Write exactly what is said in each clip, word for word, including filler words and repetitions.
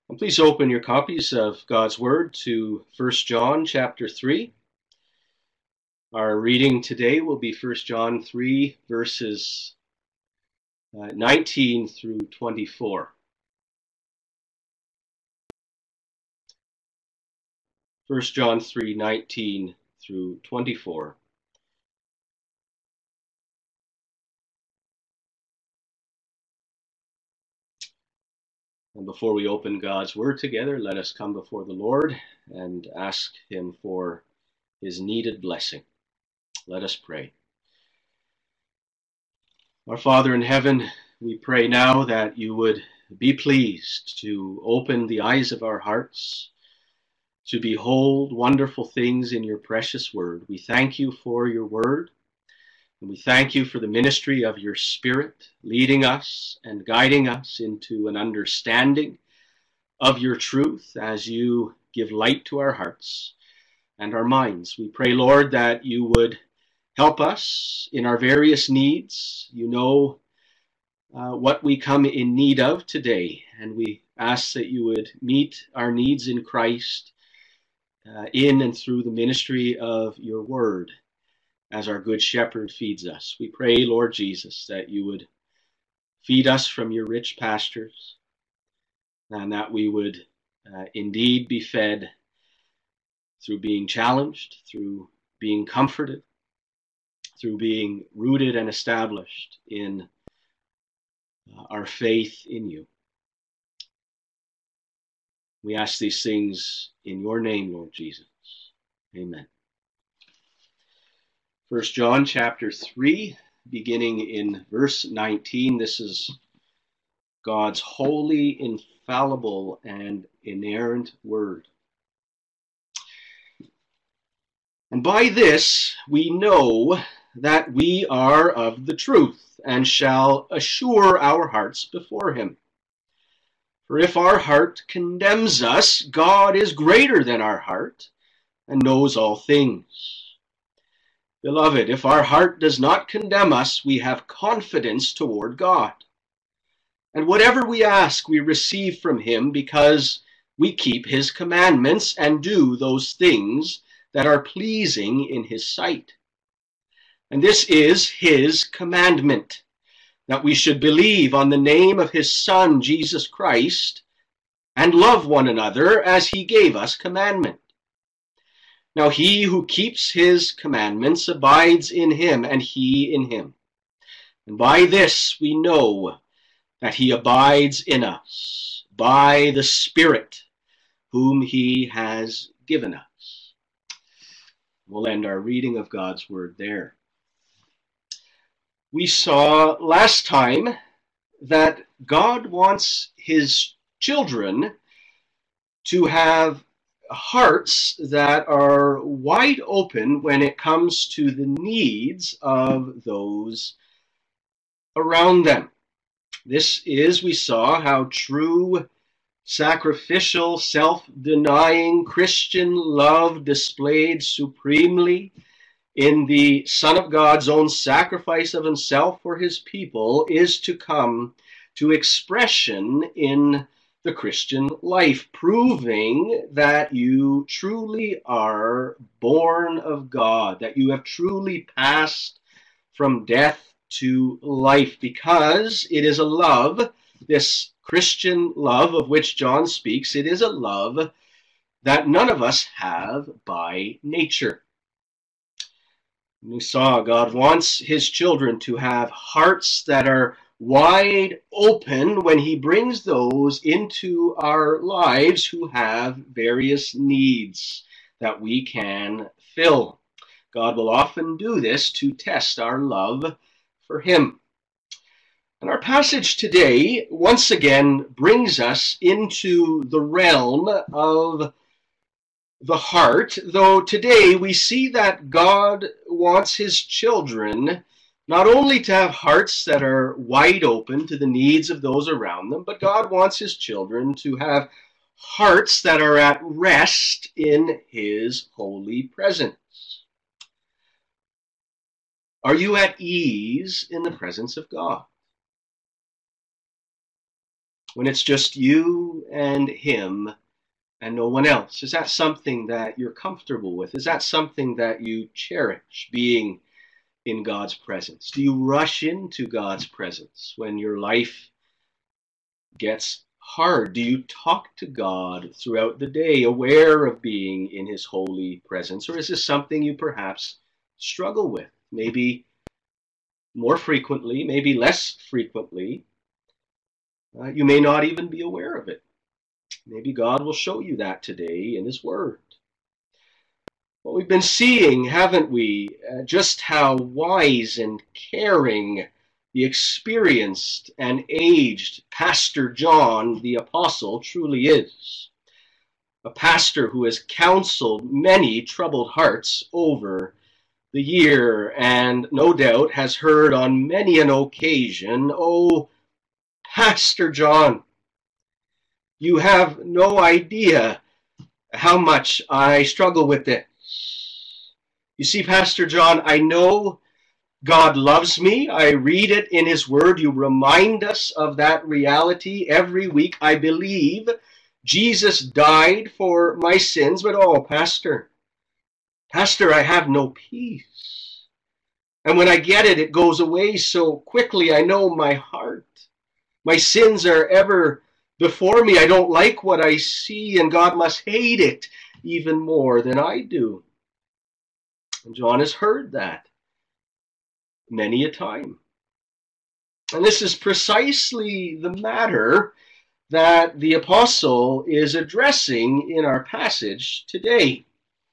And please open your copies of God's Word to First John chapter three. Our reading today will be First John three, verses uh, nineteen through twenty-four. First John three, nineteen through twenty-four. And before we open God's Word together, let us come before the Lord and ask Him for His needed blessing. Let us pray. Our Father in heaven, we pray now that you would be pleased to open the eyes of our hearts to behold wonderful things in your precious Word. We thank you for your Word, and we thank you for the ministry of your Spirit, leading us and guiding us into an understanding of your truth as you give light to our hearts and our minds. We pray, Lord, that you would help us in our various needs. You know uh, what we come in need of today, and we ask that you would meet our needs in Christ uh, in and through the ministry of your Word as our Good Shepherd feeds us. We pray, Lord Jesus, that you would feed us from your rich pastures, and that we would uh, indeed be fed through being challenged, through being comforted, through being rooted and established in uh, our faith in you. We ask these things in your name, Lord Jesus. Amen. First John chapter three, beginning in verse nineteen. This is God's holy, infallible, and inerrant word. And by this we know that we are of the truth, and shall assure our hearts before him. For if our heart condemns us, God is greater than our heart, and knows all things. Beloved, if our heart does not condemn us, we have confidence toward God. And whatever we ask, we receive from him, because we keep his commandments and do those things that are pleasing in his sight. And this is his commandment, that we should believe on the name of his Son, Jesus Christ, and love one another as he gave us commandment. Now he who keeps his commandments abides in him, and he in him. And by this we know that he abides in us, by the Spirit whom he has given us. We'll end our reading of God's Word there. We saw last time that God wants his children to have hearts that are wide open when it comes to the needs of those around them. This is, we saw, how true sacrificial, self-denying Christian love displayed supremely in the Son of God's own sacrifice of himself for his people is to come to expression in the Christian life, proving that you truly are born of God, that you have truly passed from death to life, because it is a love, this Christian love of which John speaks, it is a love that none of us have by nature. We saw God wants his children to have hearts that are wide open when he brings those into our lives who have various needs that we can fill. God will often do this to test our love for him. And our passage today once again brings us into the realm of the heart, though today we see that God wants his children not only to have hearts that are wide open to the needs of those around them, but God wants his children to have hearts that are at rest in his holy presence. Are you at ease in the presence of God? When it's just you and him and no one else? Is that something that you're comfortable with? Is that something that you cherish, being in God's presence? Do you rush into God's presence when your life gets hard? Do you talk to God throughout the day, aware of being in his holy presence? Or is this something you perhaps struggle with? Maybe more frequently, maybe less frequently. Uh, you may not even be aware of it. Maybe God will show you that today in his word. Well, we've been seeing, haven't we, uh, just how wise and caring the experienced and aged Pastor John the Apostle truly is. A pastor who has counseled many troubled hearts over the year, and no doubt has heard on many an occasion, "Oh, Pastor John, you have no idea how much I struggle with this. You see, Pastor John, I know God loves me. I read it in his word. You remind us of that reality every week. I believe Jesus died for my sins, but oh, Pastor, Pastor, I have no peace. And when I get it, it goes away so quickly. I know my heart. My sins are ever before me. I don't like what I see, and God must hate it even more than I do." And John has heard that many a time. And this is precisely the matter that the apostle is addressing in our passage today.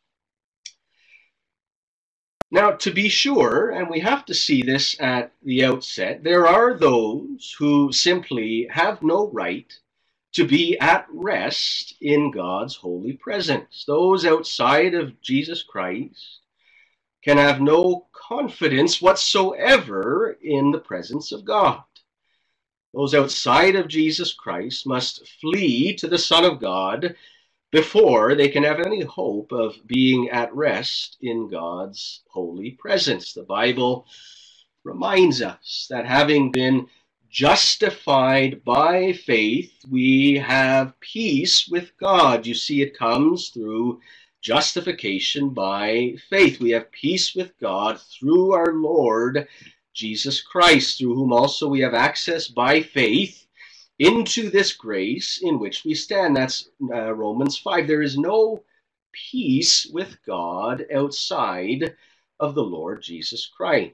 Now, to be sure, and we have to see this at the outset, there are those who simply have no right to be at rest in God's holy presence. Those outside of Jesus Christ can have no confidence whatsoever in the presence of God. Those outside of Jesus Christ must flee to the Son of God before they can have any hope of being at rest in God's holy presence. The Bible reminds us that having been justified by faith, we have peace with God. You see, it comes through justification by faith. We have peace with God through our Lord Jesus Christ, through whom also we have access by faith into this grace in which we stand. That's uh, Romans five. There is no peace with God outside of the Lord Jesus Christ.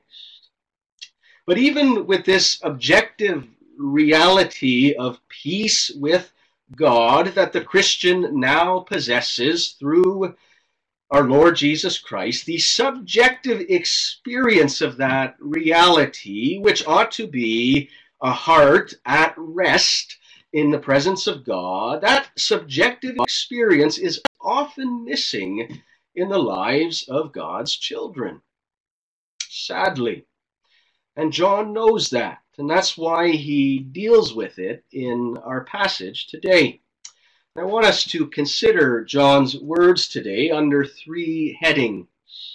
But even with this objective reality of peace with God that the Christian now possesses through our Lord Jesus Christ, the subjective experience of that reality, which ought to be a heart at rest in the presence of God, that subjective experience is often missing in the lives of God's children, sadly. And John knows that, and that's why he deals with it in our passage today. I want us to consider John's words today under three headings,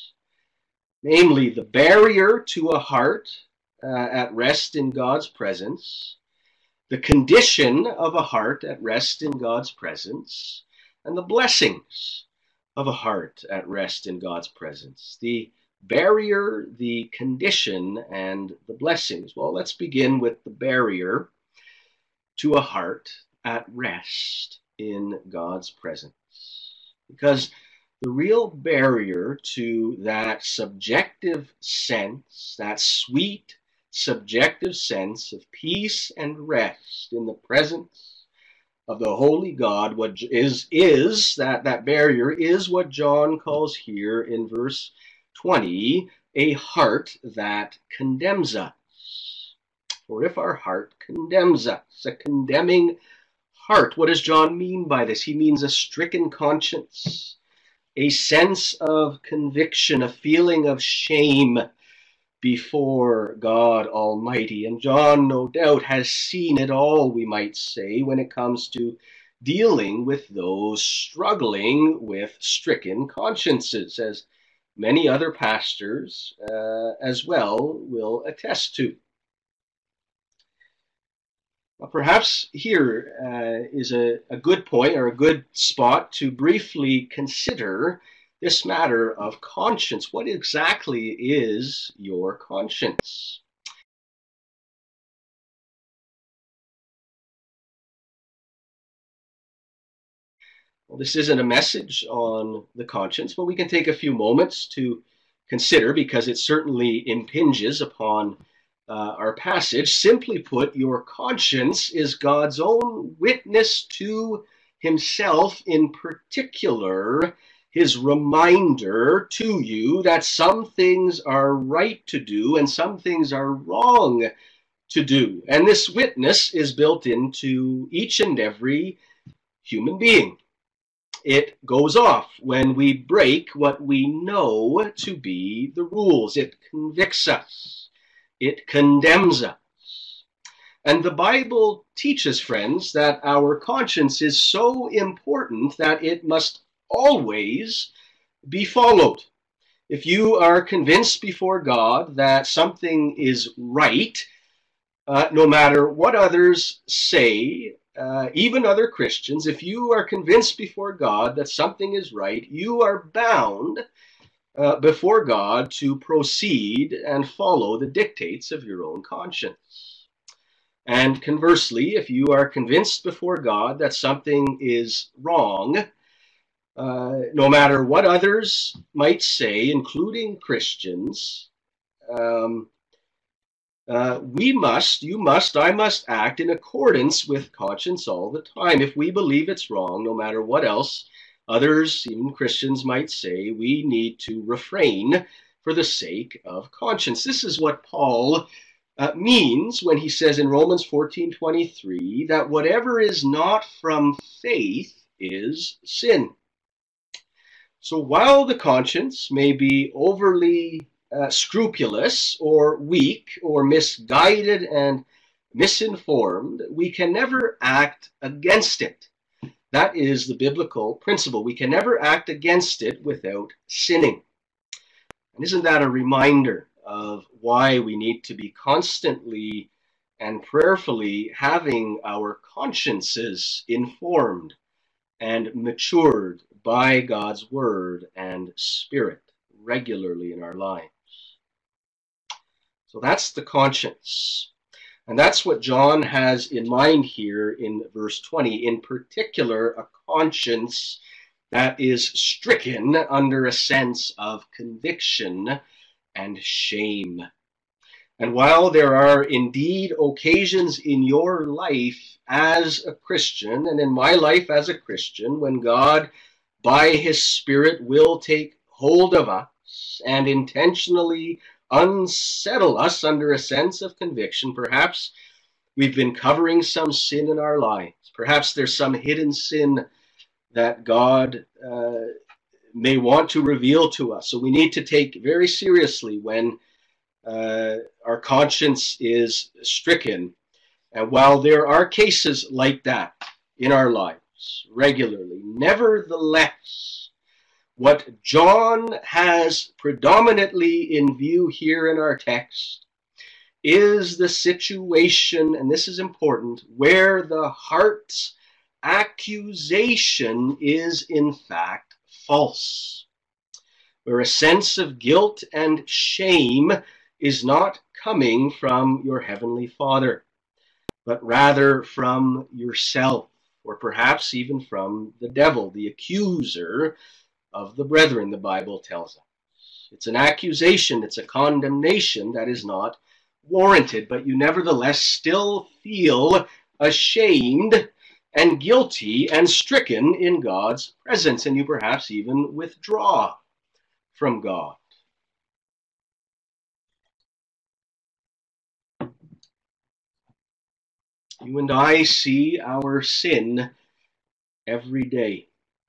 namely the barrier to a heart uh, at rest in God's presence, the condition of a heart at rest in God's presence, and the blessings of a heart at rest in God's presence. The barrier, the condition, and the blessings. Well, let's begin with the barrier to a heart at rest in God's presence. Because the real barrier to that subjective sense, that sweet subjective sense of peace and rest in the presence of the holy God, what is, is that, that barrier is what John calls here in verse twenty, a heart that condemns us. For if our heart condemns us, a condemning heart, what does John mean by this? He means a stricken conscience, a sense of conviction, a feeling of shame before God Almighty. And John, no doubt, has seen it all, we might say, when it comes to dealing with those struggling with stricken consciences, as many other pastors uh, as well will attest to. Well, perhaps here uh, is a, a good point or a good spot to briefly consider this matter of conscience. What exactly is your conscience? Well, this isn't a message on the conscience, but we can take a few moments to consider because it certainly impinges upon uh, our passage. Simply put, your conscience is God's own witness to himself, in particular, his reminder to you that some things are right to do and some things are wrong to do. And this witness is built into each and every human being. It goes off when we break what we know to be the rules. It convicts us. It condemns us. And the Bible teaches, friends, that our conscience is so important that it must always be followed. If you are convinced before God that something is right, uh, no matter what others say, Uh, even other Christians, if you are convinced before God that something is right, you are bound uh, before God to proceed and follow the dictates of your own conscience. And conversely, if you are convinced before God that something is wrong, uh, no matter what others might say, including Christians, um, Uh, we must, you must, I must act in accordance with conscience all the time. If we believe it's wrong, no matter what else others, even Christians, might say, we need to refrain for the sake of conscience. This is what Paul uh, means when he says in Romans fourteen twenty-three that whatever is not from faith is sin. So while the conscience may be overly Uh, scrupulous or weak or misguided and misinformed, we can never act against it. That is the biblical principle. We can never act against it without sinning. And isn't that a reminder of why we need to be constantly and prayerfully having our consciences informed and matured by God's word and spirit regularly in our lives? So that's the conscience. And that's what John has in mind here in verse twenty. In particular, a conscience that is stricken under a sense of conviction and shame. And while there are indeed occasions in your life as a Christian, and in my life as a Christian, when God, by his Spirit, will take hold of us and intentionally unsettle us under a sense of conviction. Perhaps we've been covering some sin in our lives. Perhaps there's some hidden sin that God uh, may want to reveal to us. So we need to take very seriously when uh, our conscience is stricken. And while there are cases like that in our lives regularly, nevertheless, what John has predominantly in view here in our text is the situation, and this is important, where the heart's accusation is in fact false, where a sense of guilt and shame is not coming from your heavenly Father, but rather from yourself, or perhaps even from the devil, the accuser of the brethren, the Bible tells us. It's an accusation, it's a condemnation that is not warranted, but you nevertheless still feel ashamed and guilty and stricken in God's presence, and you perhaps even withdraw from God. You and I see our sin every day.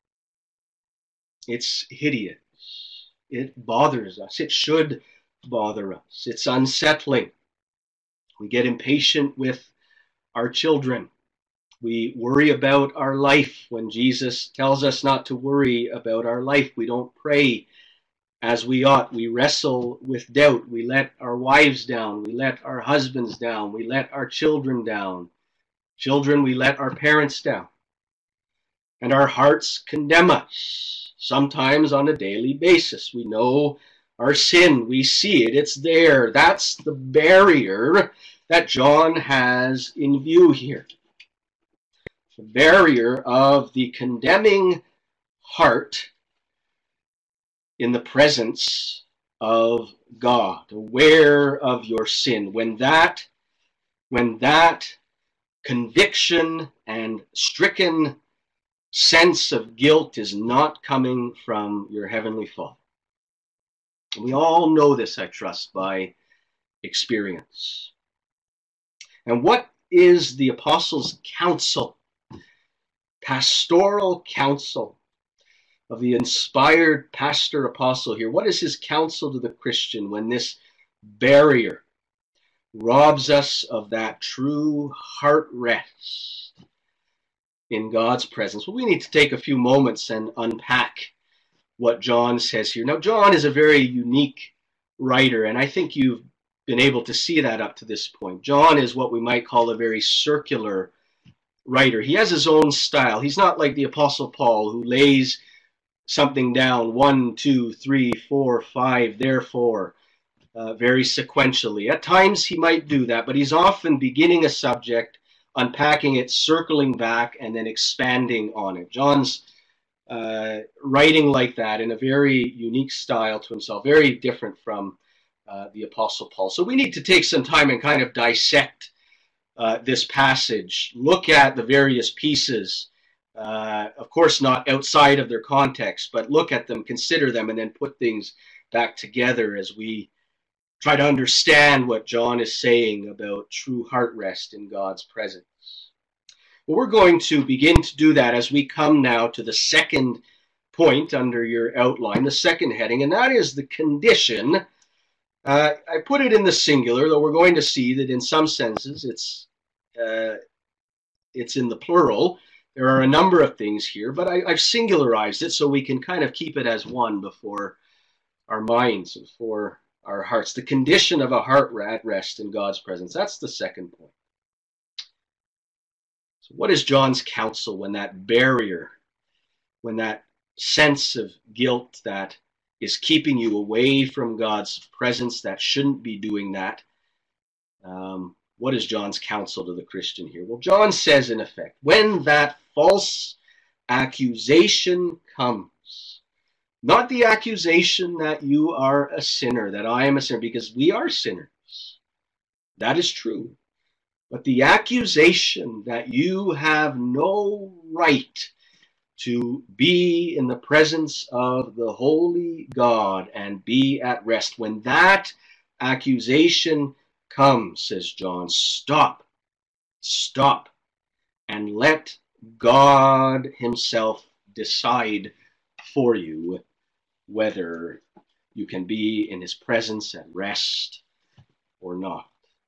It's hideous. It bothers us. It should bother us. It's unsettling. We get impatient with our children. We worry about our life when Jesus tells us not to worry about our life. We don't pray as we ought. We wrestle with doubt. We let our wives down. We let our husbands down. We let our children down. Children, we let our parents down, and our hearts condemn us, sometimes on a daily basis. We know our sin, we see it, it's there. That's the barrier that John has in view here. The barrier of the condemning heart in the presence of God, aware of your sin. When that, when that conviction and stricken sense of guilt is not coming from your Heavenly Father. We all know this, I trust, by experience. And what is the apostles' counsel, pastoral counsel of the inspired pastor apostle here? What is his counsel to the Christian when this barrier robs us of that true heart rest in God's presence? Well, we need to take a few moments and unpack what John says here. Now, John is a very unique writer, and I think you've been able to see that up to this point. John is what we might call a very circular writer. He has his own style. He's not like the Apostle Paul, who lays something down, one, two, three, four, five, therefore, uh, very sequentially. At times he might do that, but he's often beginning a subject, unpacking it, circling back, and then expanding on it. John's uh, writing like that in a very unique style to himself, very different from uh, the Apostle Paul. So we need to take some time and kind of dissect uh, this passage, look at the various pieces, uh, of course not outside of their context, but look at them, consider them, and then put things back together as we try to understand what John is saying about true heart rest in God's presence. Well, we're going to begin to do that as we come now to the second point under your outline, the second heading, and that is the condition. Uh, I put it in the singular, though we're going to see that in some senses it's uh, it's in the plural. There are a number of things here, but I, I've singularized it so we can kind of keep it as one before our minds, before our hearts. The condition of a heart at rest in God's presence. That's the second point. So what is John's counsel when that barrier, when that sense of guilt that is keeping you away from God's presence, that shouldn't be doing that? Um, what is John's counsel to the Christian here? Well, John says, in effect, when that false accusation comes, not the accusation that you are a sinner, that I am a sinner, because we are sinners. That is true. But the accusation that you have no right to be in the presence of the holy God and be at rest, when that accusation comes, says John, stop, stop, and let God himself decide for you whether you can be in his presence at rest or not.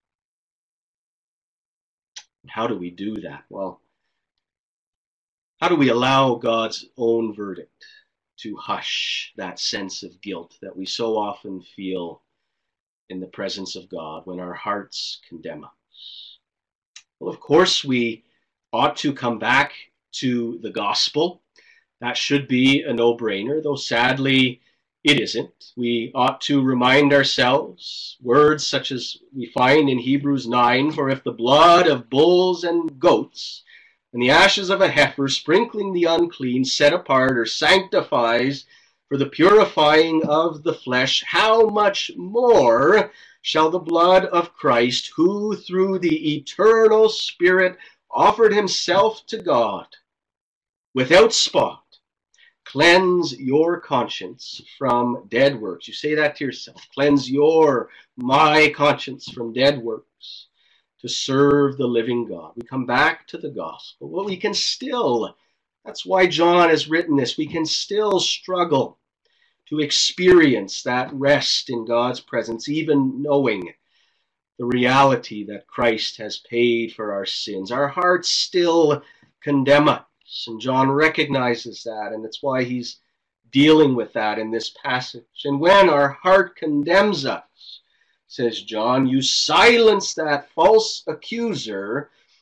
How do we do that? Well, how do we allow God's own verdict to hush that sense of guilt that we so often feel in the presence of God when our hearts condemn us? Well, of course, we ought to come back to the gospel. That should be a no-brainer, though sadly it isn't. We ought to remind ourselves words such as we find in Hebrews nine, for if the blood of bulls and goats and the ashes of a heifer, sprinkling the unclean, set apart or sanctifies for the purifying of the flesh, how much more shall the blood of Christ, who through the eternal Spirit offered himself to God without spot, cleanse your conscience from dead works. You say that to yourself. Cleanse your, my conscience from dead works to serve the living God. We come back to the gospel. Well, we can still, that's why John has written this, we can still struggle to experience that rest in God's presence, even knowing the reality that Christ has paid for our sins. Our hearts still condemn us, and John recognizes that, and that's why he's dealing with that in this passage. And when our heart condemns us, says John, you silence that false accuser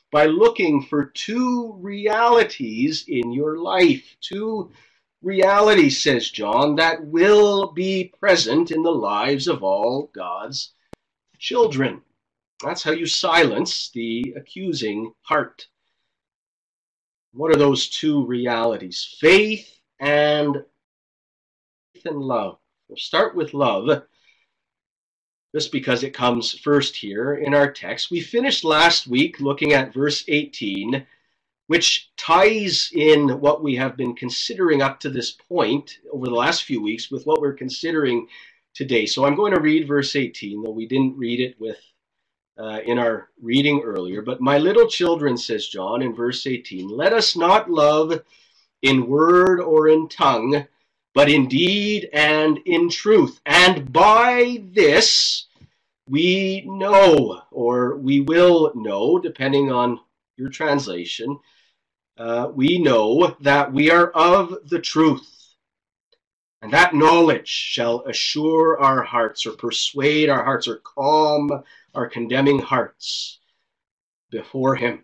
by looking for two realities in your life. Two realities, says John, that will be present in the lives of all God's children. That's how you silence the accusing heart. What are those two realities? Faith and faith and love. We'll start with love, just because it comes first here in our text. We finished last week looking at verse eighteen, which ties in what we have been considering up to this point over the last few weeks with what we're considering today. So I'm going to read verse eighteen, though we didn't read it with uh, in our reading earlier. But my little children, says John in verse eighteen, let us not love in word or in tongue, but in deed and in truth. And by this we know, or we will know, depending on your translation, uh, we know that we are of the truth. And that knowledge shall assure our hearts, or persuade our hearts, or calm our condemning hearts before him.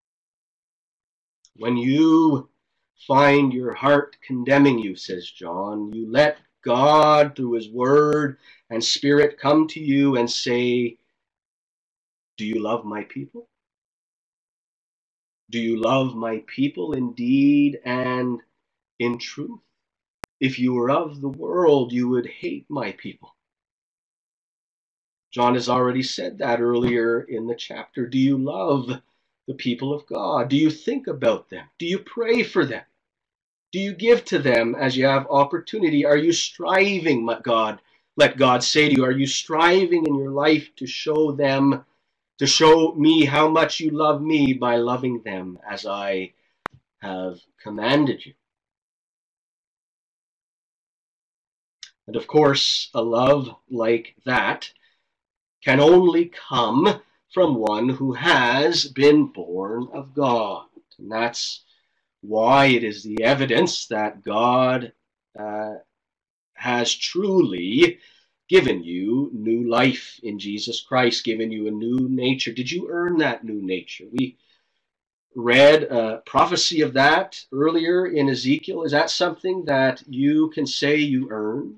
When you find your heart condemning you, says John, you let God, through his word and spirit, come to you and say, do you love my people? Do you love my people in deed and in truth? If you were of the world, you would hate my people. John has already said that earlier in the chapter. Do you love the people of God? Do you think about them? Do you pray for them? Do you give to them as you have opportunity? Are you striving, let God, let God say to you, are you striving in your life to show them, to show me how much you love me by loving them as I have commanded you? And of course, a love like that can only come from one who has been born of God. And that's why it is the evidence that God uh, has truly given you new life in Jesus Christ, given you a new nature. Did you earn that new nature? We read a prophecy of that earlier in Ezekiel. Is that something that you can say you earned?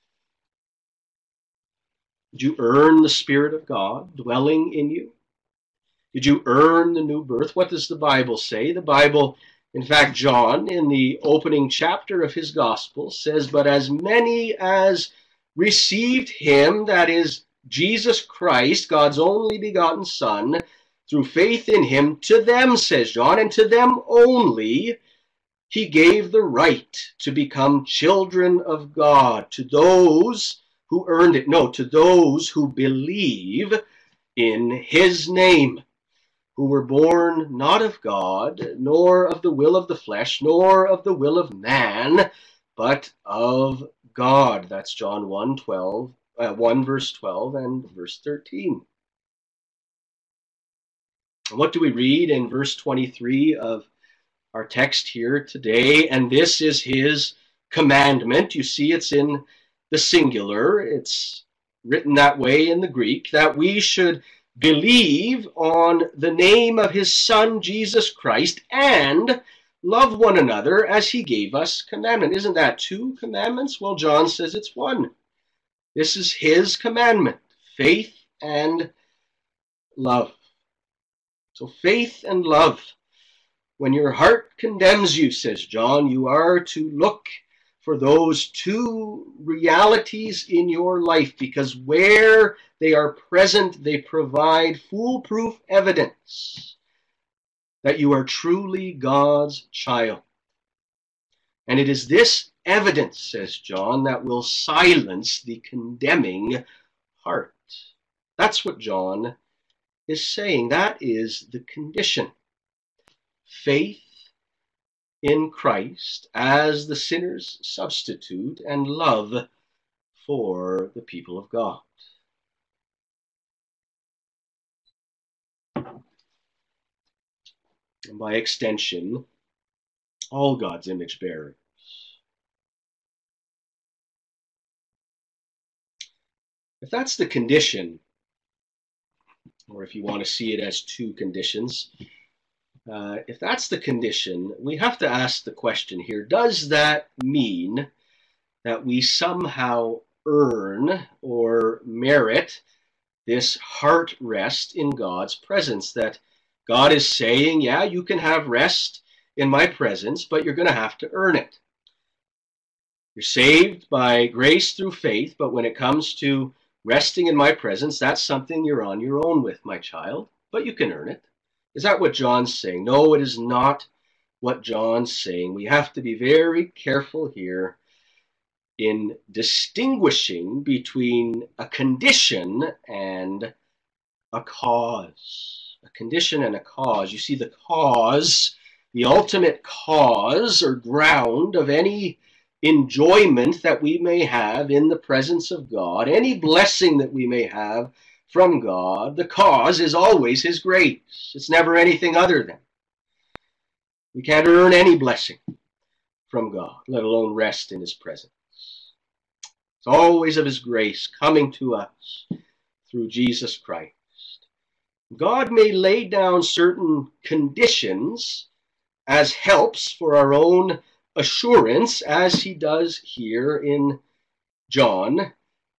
Did you earn the Spirit of God dwelling in you? Did you earn the new birth? What does the Bible say? The Bible, in fact, John, in the opening chapter of his gospel, says, but as many as received him, that is, Jesus Christ, God's only begotten Son, through faith in him, to them, says John, and to them only, he gave the right to become children of God, to those who earned it. No, to those who believe in his name, who were born not of God, nor of the will of the flesh, nor of the will of man, but of God. That's John one, twelve, uh, one verse twelve and verse thirteen. And what do we read in verse twenty-three of our text here today? And this is his commandment. You see, it's in the singular. It's written that way in the Greek, that we should believe on the name of his Son, Jesus Christ, and love one another as he gave us commandment. Isn't that two commandments? Well, John says it's one. This is his commandment, faith and love. So faith and love. When your heart condemns you, says John, you are to look for those two realities in your life, because where they are present, they provide foolproof evidence that you are truly God's child. And it is this evidence, says John, that will silence the condemning heart. That's what John is saying. That is the condition. Faith in Christ as the sinner's substitute, and love for the people of God. And by extension, all God's image bearers. If that's the condition, or if you want to see it as two conditions, Uh, if that's the condition, we have to ask the question here, does that mean that we somehow earn or merit this heart rest in God's presence? That God is saying, yeah, you can have rest in my presence, but you're going to have to earn it. You're saved by grace through faith, but when it comes to resting in my presence, that's something you're on your own with, my child, but you can earn it. Is that what John's saying? No, it is not what John's saying. We have to be very careful here in distinguishing between a condition and a cause. A condition and a cause. You see, the cause, the ultimate cause or ground of any enjoyment that we may have in the presence of God, any blessing that we may have from God, the cause is always His grace. It's never anything other than. We can't earn any blessing from God, let alone rest in His presence. It's always of His grace coming to us through Jesus Christ. God may lay down certain conditions as helps for our own assurance, as He does here in John.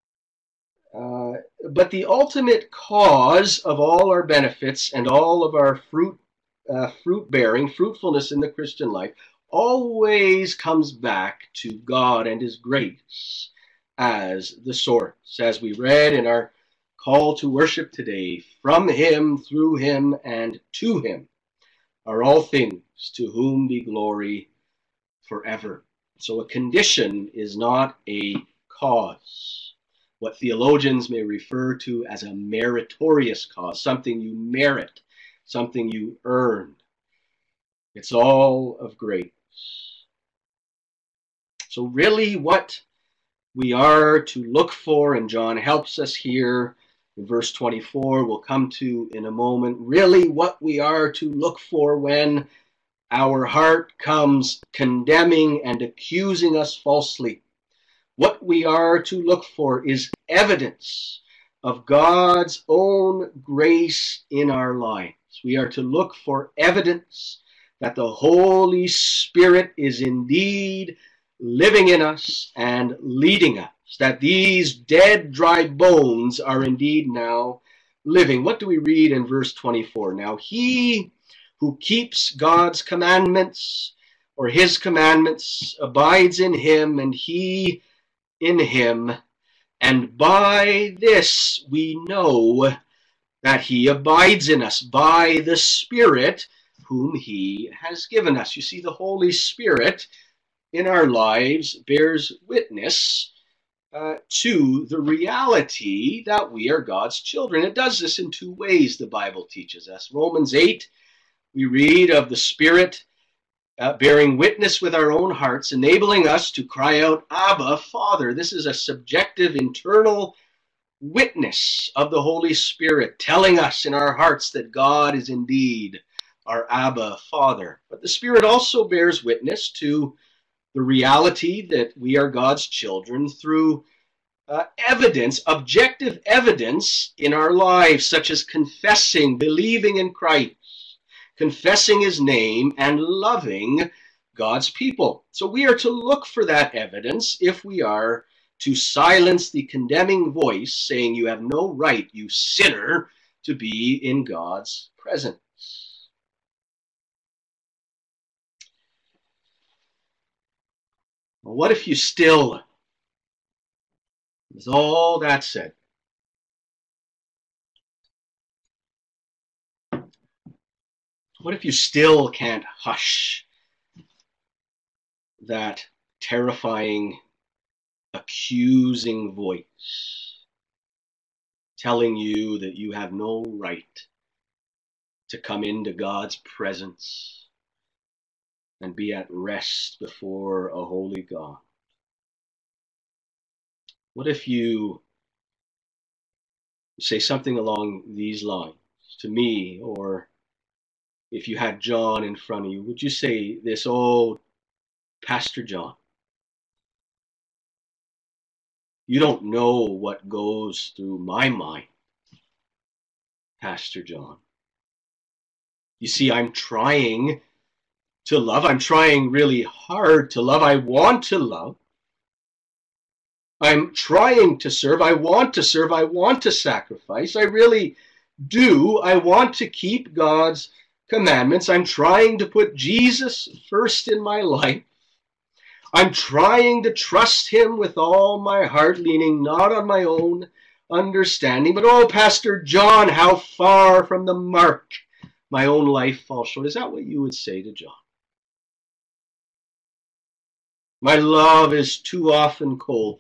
Uh, but the ultimate cause of all our benefits and all of our fruit, uh, fruit bearing, fruitfulness in the Christian life, always comes back to God and His grace as the source. As we read in our call to worship today, from Him, through Him, and to Him are all things, to whom be glory forever. So a condition is not a cause. What theologians may refer to as a meritorious cause, something you merit, something you earn. It's all of grace. So really what we are to look for, and John helps us here in verse twenty-four, we'll come to in a moment, really what we are to look for when our heart comes condemning and accusing us falsely. What we are to look for is evidence of God's own grace in our lives. We are to look for evidence that the Holy Spirit is indeed living in us and leading us, that these dead, dry bones are indeed now living. What do we read in verse twenty-four? Now, he who keeps God's commandments, or His commandments, abides in Him, and He in Him, and by this we know that He abides in us, by the Spirit whom He has given us. You see, the Holy Spirit in our lives bears witness uh, to the reality that we are God's children. It does this in two ways, the Bible teaches us. Romans eight, we read of the Spirit Uh, bearing witness with our own hearts, enabling us to cry out, Abba, Father. This is a subjective, internal witness of the Holy Spirit, telling us in our hearts that God is indeed our Abba, Father. But the Spirit also bears witness to the reality that we are God's children through uh, evidence, objective evidence in our lives, such as confessing, believing in Christ, confessing His name, and loving God's people. So we are to look for that evidence if we are to silence the condemning voice saying, you have no right, you sinner, to be in God's presence. Well, what if you still, with all that said, what if you still can't hush that terrifying, accusing voice telling you that you have no right to come into God's presence and be at rest before a holy God? What if you say something along these lines to me, or if you had John in front of you, would you say this, oh, Pastor John, you don't know what goes through my mind, Pastor John. You see, I'm trying to love. I'm trying really hard to love. I want to love. I'm trying to serve. I want to serve. I want to sacrifice. I really do. I want to keep God's commandments. I'm trying to put Jesus first in my life. I'm trying to trust him with all my heart, leaning not on my own understanding. But oh, Pastor John, how far from the mark my own life falls short. Is that what you would say to John? My love is too often cold.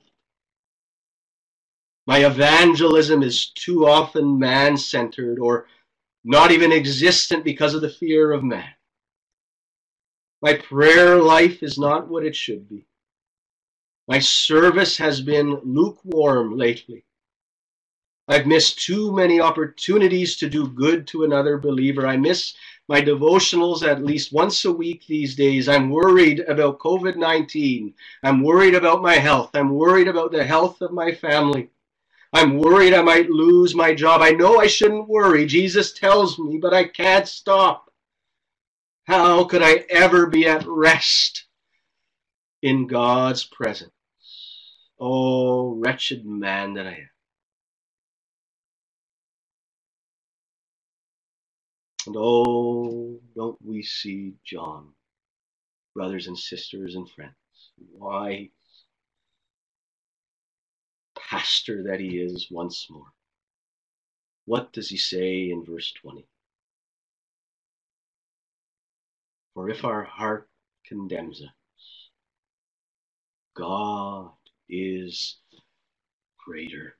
My evangelism is too often man-centered or not even existent because of the fear of man. My prayer life is not what it should be. My service has been lukewarm lately. I've missed too many opportunities to do good to another believer. I miss my devotionals at least once a week these days. I'm worried about COVID nineteen. I'm worried about my health. I'm worried about the health of my family. I'm worried I might lose my job. I know I shouldn't worry. Jesus tells me, but I can't stop. How could I ever be at rest in God's presence? Oh, wretched man that I am. And oh, don't we see John, brothers and sisters and friends, wise pastor that he is once more. What does he say in verse twenty? For if our heart condemns us, God is greater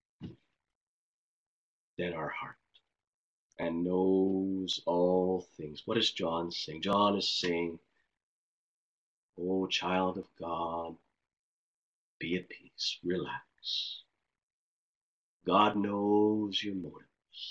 than our heart and knows all things. What is John saying? John is saying, oh, child of God, be at peace, relax. God knows your motives.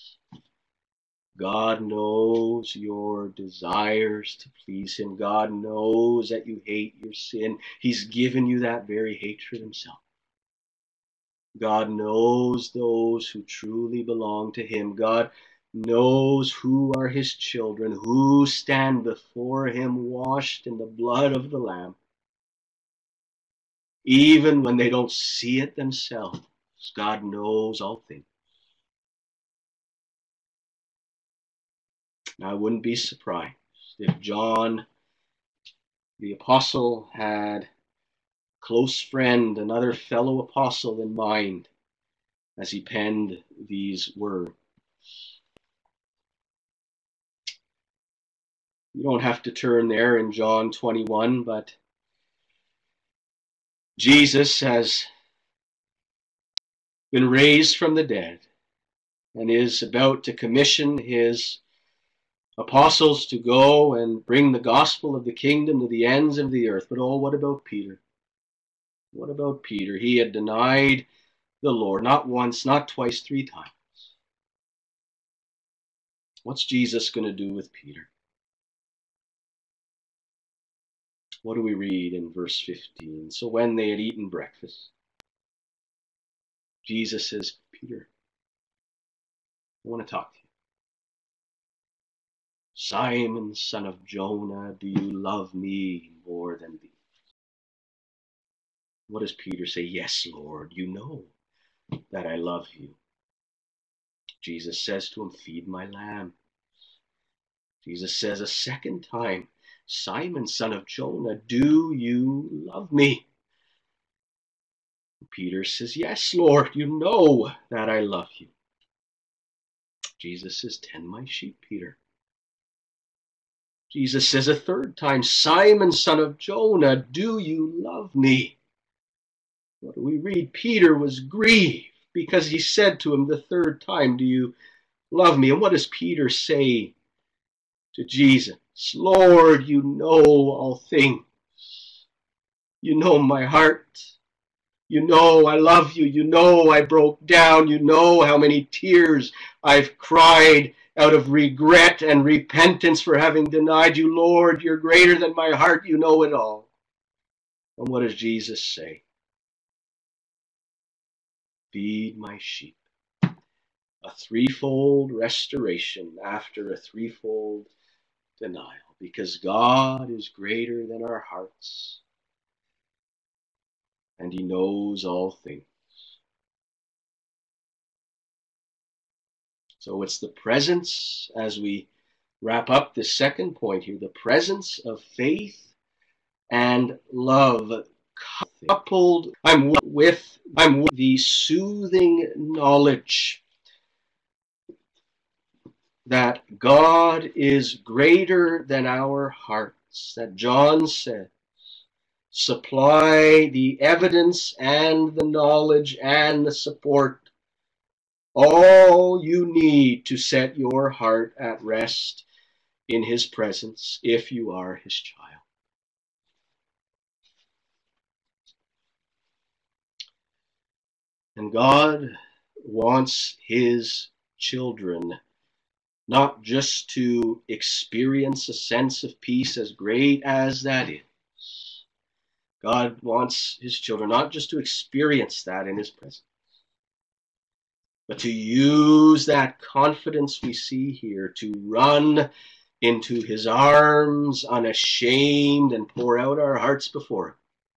God knows your desires to please him. God knows that you hate your sin. He's given you that very hatred himself. God knows those who truly belong to him. God knows who are his children, who stand before him washed in the blood of the Lamb. Even when they don't see it themselves, God knows all things. Now, I wouldn't be surprised if John, the apostle, had a close friend, another fellow apostle in mind as he penned these words. You don't have to turn there in John twenty-one, but Jesus has been raised from the dead and is about to commission his apostles to go and bring the gospel of the kingdom to the ends of the earth. But oh, what about Peter? What about Peter? He had denied the Lord, not once, not twice, three times. What's Jesus going to do with Peter? What do we read in verse fifteen? So when they had eaten breakfast, Jesus says, Peter, I want to talk to you. Simon, son of Jonah, do you love me more than these? What does Peter say? Yes, Lord, you know that I love you. Jesus says to him, feed my lamb. Jesus says a second time, Simon, son of Jonah, do you love me? Peter says, yes, Lord, you know that I love you. Jesus says, tend my sheep, Peter. Jesus says a third time, Simon, son of Jonah, do you love me? What do we read? Peter was grieved because he said to him the third time, do you love me? And what does Peter say to Jesus? Lord, you know all things. You know my heart. You know I love you. You know I broke down. You know how many tears I've cried out of regret and repentance for having denied you. Lord, you're greater than my heart. You know it all. And what does Jesus say? Feed my sheep. a threefold restoration after a threefold denial, because God is greater than our hearts, and he knows all things. So it's the presence, as we wrap up the second point here, the presence of faith and love coupled I'm with I'm with the soothing knowledge that God is greater than our hearts, that John says, supply the evidence and the knowledge and the support, all you need to set your heart at rest in his presence if you are his child. And God wants his children not just to experience a sense of peace, as great as that is. God wants his children not just to experience that in his presence, but to use that confidence we see here to run into his arms unashamed and pour out our hearts before him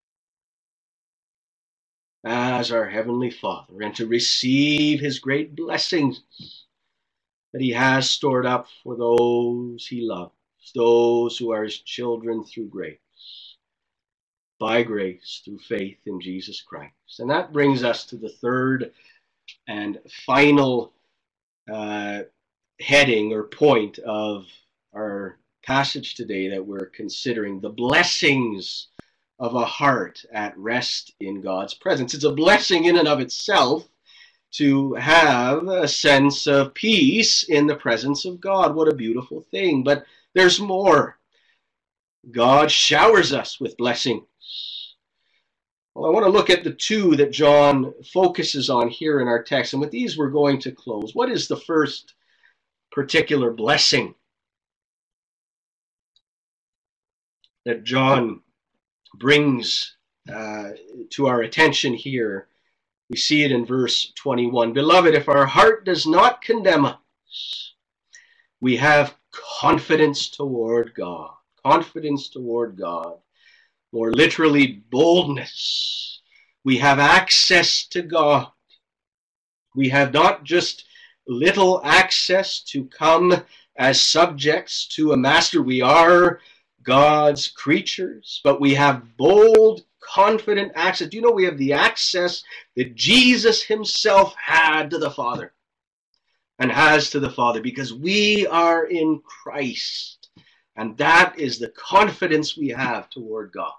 as our Heavenly Father, and to receive his great blessings that he has stored up for those he loves, those who are his children through grace, by grace, through faith in Jesus Christ. And that brings us to the third and final uh, heading or point of our passage today that we're considering, the blessings of a heart at rest in God's presence. It's a blessing in and of itself to have a sense of peace in the presence of God. What a beautiful thing. But there's more. God showers us with blessings. Well, I want to look at the two that John focuses on here in our text. And with these, we're going to close. What is the first particular blessing that John brings uh, to our attention here? We see it in verse twenty-one. Beloved, if our heart does not condemn us, we have confidence toward God. Confidence toward God. More literally, boldness. We have access to God. We have not just little access to come as subjects to a master. We are God's creatures, but we have bold, confident access. Do you know we have the access that Jesus himself had to the Father and has to the Father, because we are in Christ, and that is the confidence we have toward God.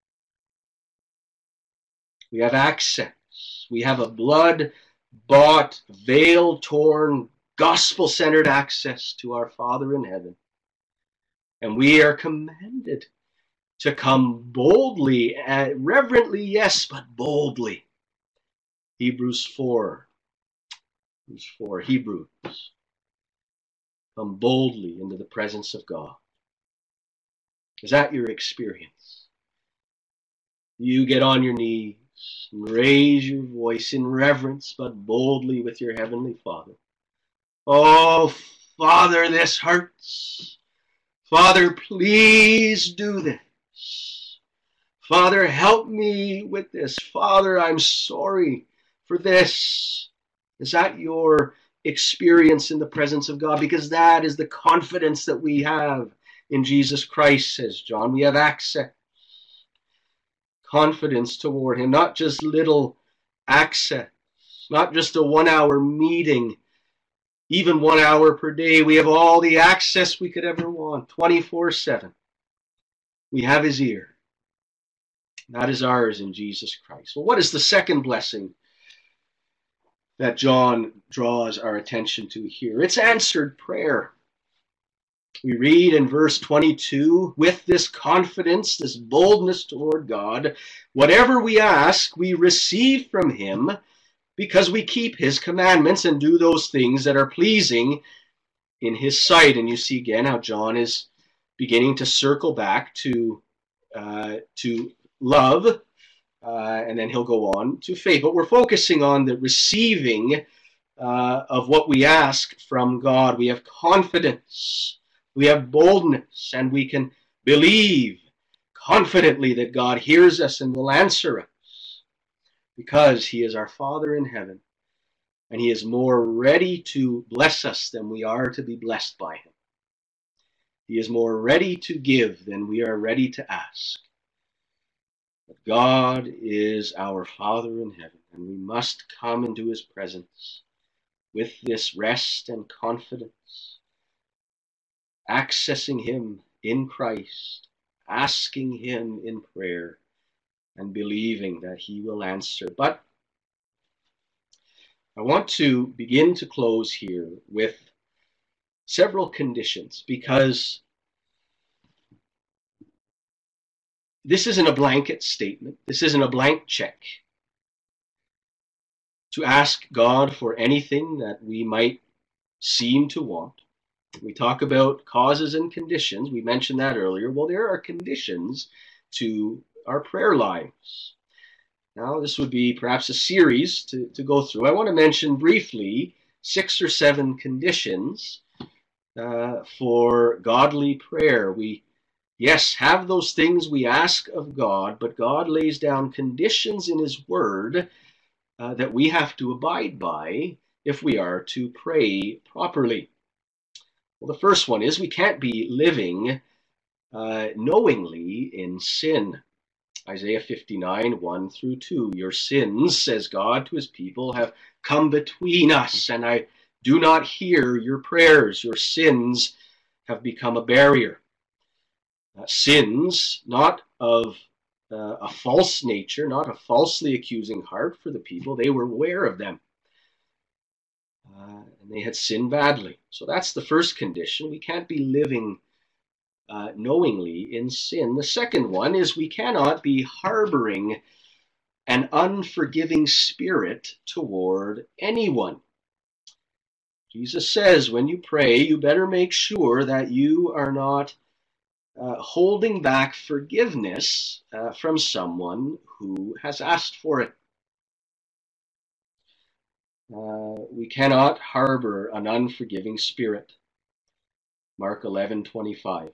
We have access. We have a blood-bought, veil-torn, gospel-centered access to our Father in heaven. And we are commanded to come boldly, uh, reverently, yes, but boldly. Hebrews four. Hebrews four. Hebrews. Come boldly into the presence of God. Is that your experience? You get on your knees and raise your voice in reverence, but boldly with your Heavenly Father. Oh, Father, this hurts. Father, please do this. Father, help me with this. Father, I'm sorry for this. Is that your experience in the presence of God? Because that is the confidence that we have in Jesus Christ, says John. We have access, confidence toward him, not just little access, not just a one-hour meeting, even one hour per day. We have all the access we could ever want, twenty-four seven. We have his ear. That is ours in Jesus Christ. Well, what is the second blessing that John draws our attention to here? It's answered prayer. We read in verse twenty-two, with this confidence, this boldness toward God, whatever we ask, we receive from him, because we keep his commandments and do those things that are pleasing in his sight. And you see again how John is beginning to circle back to, uh, to love, uh, and then he'll go on to faith. But we're focusing on the receiving uh, of what we ask from God. We have confidence, we have boldness, and we can believe confidently that God hears us and will answer us, because he is our Father in heaven, and he is more ready to bless us than we are to be blessed by him. He is more ready to give than we are ready to ask. But God is our Father in heaven, and we must come into his presence with this rest and confidence, accessing him in Christ, asking him in prayer, and believing that he will answer. But I want to begin to close here with several conditions, because this isn't a blanket statement. This isn't a blank check to ask God for anything that we might seem to want. We talk about causes and conditions. We mentioned that earlier. Well, there are conditions to our prayer lives. Now, this would be perhaps a series to, to go through. I want to mention briefly six or seven conditions uh, for godly prayer. We, yes, have those things we ask of God, but God lays down conditions in his word uh, that we have to abide by if we are to pray properly. Well, the first one is we can't be living uh, knowingly in sin. Isaiah fifty-nine, one through two. Your sins, says God to his people, have come between us, and I do not hear your prayers. Your sins have become a barrier. Uh, sins, not of uh, a false nature, not a falsely accusing heart for the people. They were aware of them. Uh, and they had sinned badly. So that's the first condition. We can't be living uh, knowingly in sin. The second one is we cannot be harboring an unforgiving spirit toward anyone. Jesus says when you pray, you better make sure that you are not uh, holding back forgiveness uh, from someone who has asked for it. Uh, we cannot harbor an unforgiving spirit. Mark eleven twenty-five.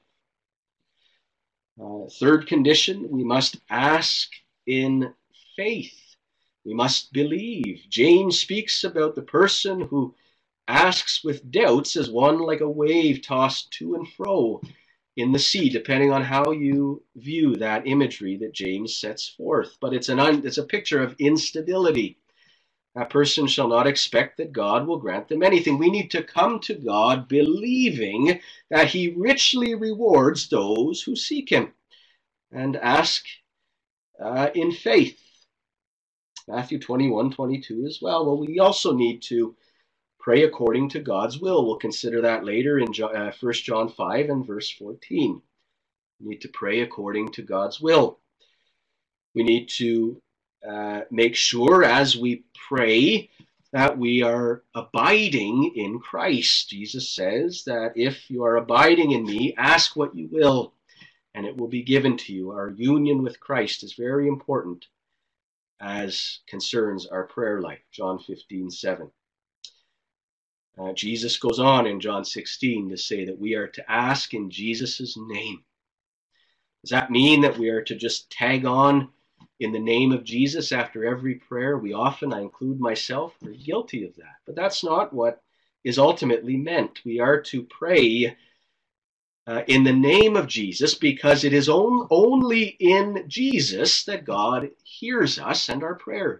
Uh, third condition, we must ask in faith. We must believe. James speaks about the person who asks with doubts as one like a wave tossed to and fro in the sea, depending on how you view that imagery that James sets forth. But it's an un, it's a picture of instability. That person shall not expect that God will grant them anything. We need to come to God believing that he richly rewards those who seek him, and ask uh, in faith. Matthew twenty-one twenty-two as well. Well, we also need to pray according to God's will. We'll consider that later in uh, First John five and verse fourteen. We need to pray according to God's will. We need to uh, make sure as we pray that we are abiding in Christ. Jesus says that if you are abiding in me, ask what you will, and it will be given to you. Our union with Christ is very important as concerns our prayer life. John fifteen seven. Uh, Jesus goes on in John sixteen to say that we are to ask in Jesus' name. Does that mean that we are to just tag on in the name of Jesus after every prayer? We often, I include myself, are guilty of that. But that's not what is ultimately meant. We are to pray uh, in the name of Jesus, because it is on, only in Jesus that God hears us and our prayers.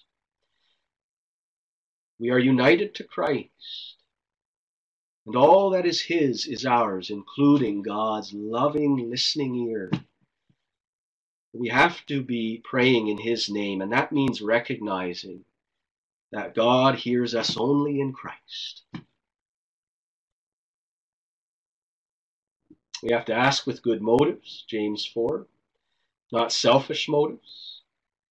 We are united to Christ, and all that is his is ours, including God's loving, listening ear. We have to be praying in his name, and that means recognizing that God hears us only in Christ. We have to ask with good motives, James four, not selfish motives.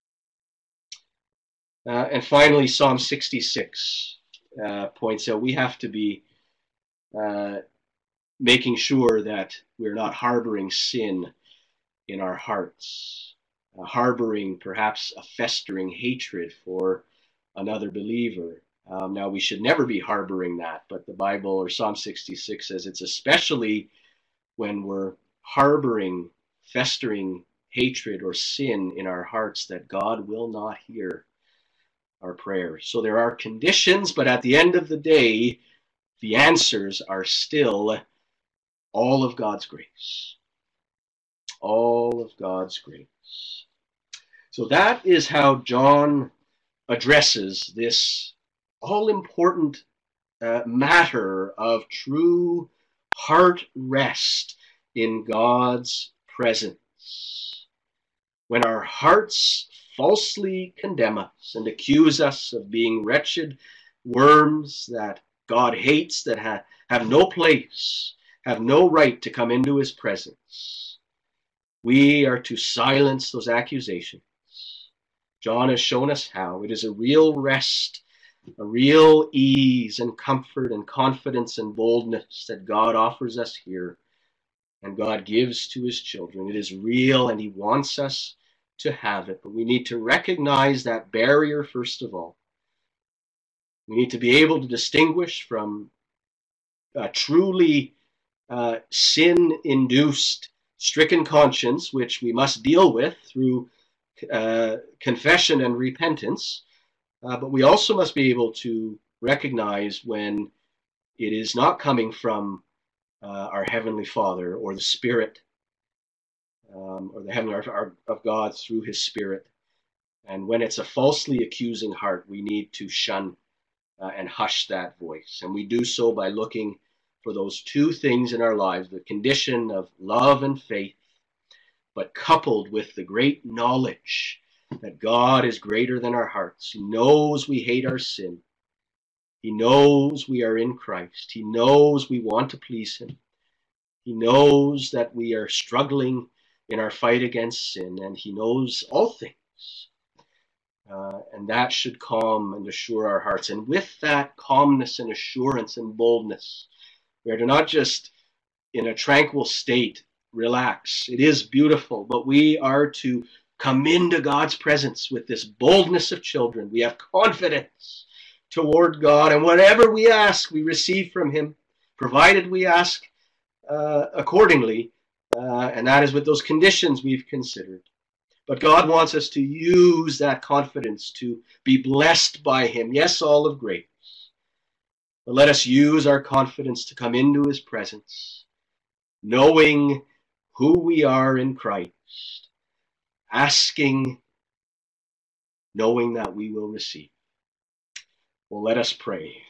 Uh, and finally, Psalm sixty-six uh, points out we have to be uh, making sure that we're not harboring sin in our hearts, uh, harboring perhaps a festering hatred for another believer, Um, now, we should never be harboring that, but the Bible, or Psalm sixty-six, says it's especially when we're harboring, festering hatred or sin in our hearts that God will not hear our prayers. So there are conditions, but at the end of the day, the answers are still all of God's grace. All of God's grace. So that is how John addresses this all-important uh, matter of true heart rest in God's presence. When our hearts falsely condemn us and accuse us of being wretched worms that God hates, that ha have no place, have no right to come into his presence, we are to silence those accusations. John has shown us how. It is a real rest, a real ease and comfort and confidence and boldness that God offers us here and God gives to his children. It is real and he wants us to have it, but we need to recognize that barrier first of all. We need to be able to distinguish from a truly uh, sin-induced, stricken conscience, which we must deal with through uh, confession and repentance, uh, but we also must be able to recognize when it is not coming from uh, our Heavenly Father or the Spirit, um, or the Heavenly Heart of God through his Spirit. And when it's a falsely accusing heart, we need to shun uh, and hush that voice. And we do so by looking for those two things in our lives, the condition of love and faith, but coupled with the great knowledge that God is greater than our hearts. He knows we hate our sin. He knows we are in Christ. He knows we want to please him. He knows that we are struggling in our fight against sin, and he knows all things. Uh, and that should calm and assure our hearts. And with that calmness and assurance and boldness, we are to not just in a tranquil state relax. It is beautiful, but we are to come into God's presence with this boldness of children. We have confidence toward God, and whatever we ask, we receive from him, provided we ask uh, accordingly, uh, and that is with those conditions we've considered. But God wants us to use that confidence to be blessed by him. Yes, all of grace. But let us use our confidence to come into his presence, knowing who we are in Christ, asking, knowing that we will receive. Well, let us pray.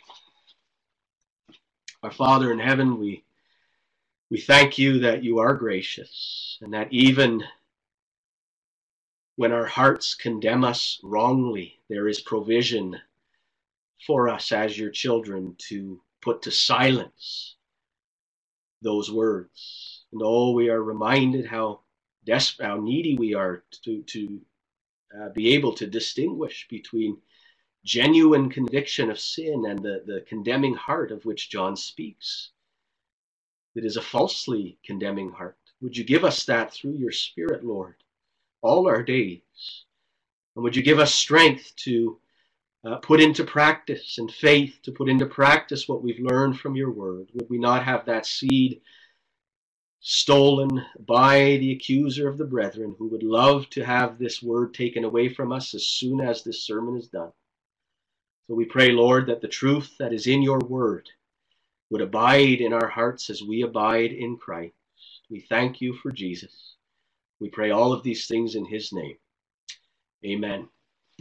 Our Father in heaven, we, we thank you that you are gracious, and that even when our hearts condemn us wrongly, there is provision for us as your children to put to silence those words. And oh, we are reminded how desperate, how needy we are to, to uh, be able to distinguish between genuine conviction of sin and the, the condemning heart of which John speaks. It is a falsely condemning heart. Would you give us that through your Spirit, Lord, all our days? And would you give us strength to uh, put into practice, and faith to put into practice what we've learned from your word? Would we not have that seed stolen by the accuser of the brethren, who would love to have this word taken away from us as soon as this sermon is done? So we pray, Lord, that the truth that is in your word would abide in our hearts as we abide in Christ. We thank you for Jesus. We pray all of these things in his name. Amen.